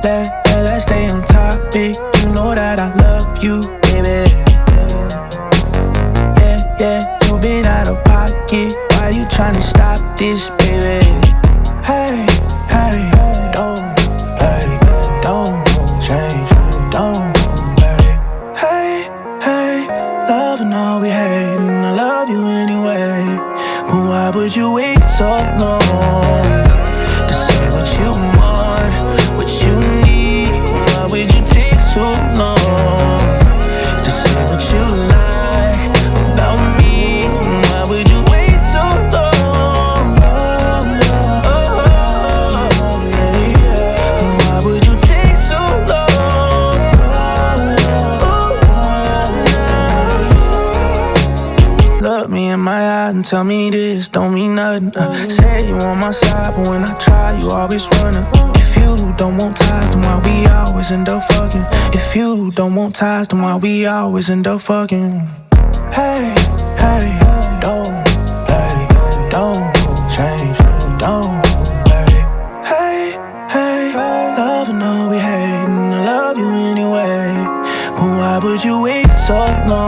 let's stay on topic. You know that I love you, baby. Yeah, you been out of pocket. Why you tryna stop this, baby? Hey, don't play, don't change, don't play. Hey, loving all we hate, and I love you anyway. But why would you wait so long to say what you want, what you need? Why would you take so long to say what you like about me? Why would you wait so long? Why would you take so long? Look me in my eyes and tell me this don't mean nothing. Say you on my side, but when I try, you always running. If you don't want ties, then why we always end up fucking? If you don't want ties, then why we always end up fucking? Hey, don't play, don't change, don't play. Hey, loving all we hate, and I love you anyway. But why would you wait so long